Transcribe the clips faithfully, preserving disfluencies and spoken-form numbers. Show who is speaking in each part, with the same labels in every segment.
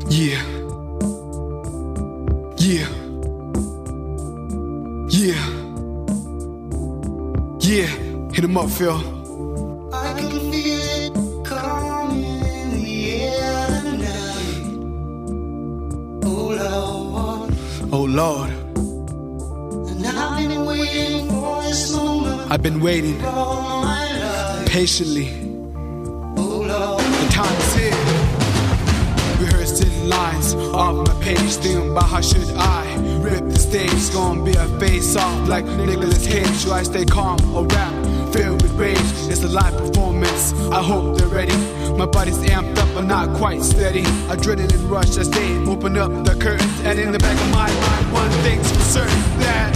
Speaker 1: Yeah. Yeah. Yeah. Yeah. Hit him up, Phil.
Speaker 2: I can feel it coming in the air tonight. Oh Lord.
Speaker 1: Oh Lord.
Speaker 2: And I've been waiting for this moment.
Speaker 1: I've been waiting
Speaker 2: all my life.
Speaker 1: patiently.
Speaker 2: Oh Lord.
Speaker 1: The time is here. Rehearsing lines off my page, thinking about how should I rip the stage. It's gonna be a face off like Nicolas Cage. Should I stay calm or rap filled with rage? It's a live performance, I hope they're ready. My body's amped up but not quite steady. Adrenaline rush, I stay, open up the curtains. And in the back of my mind, one thing's for certain, that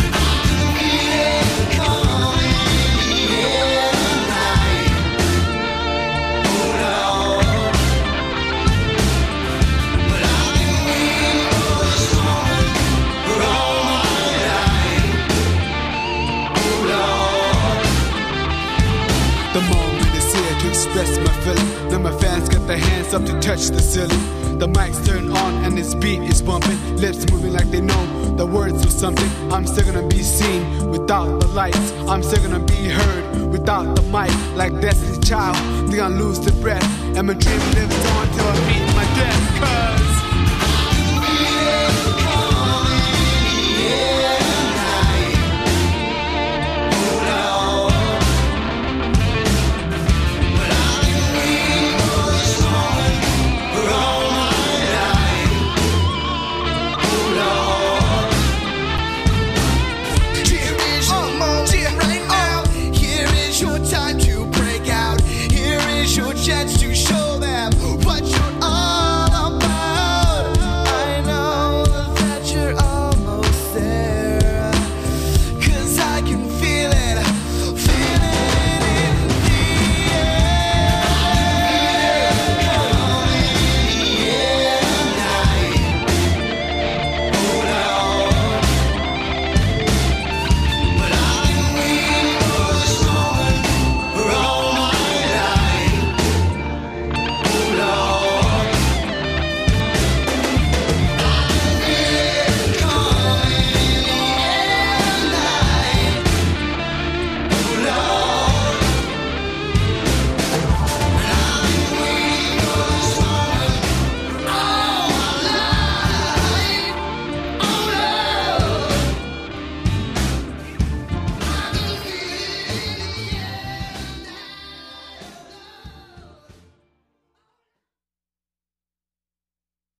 Speaker 1: the moment is here to express my feeling. Now my fans got their hands up to touch the ceiling. The mic's turned on and this beat is bumping. Lips moving like they know the words of something. I'm still gonna be seen without the lights. I'm still gonna be heard without the mic. Like Destiny's Child, think I'll lose the breath. And my dream lives on till I meet my death. Cause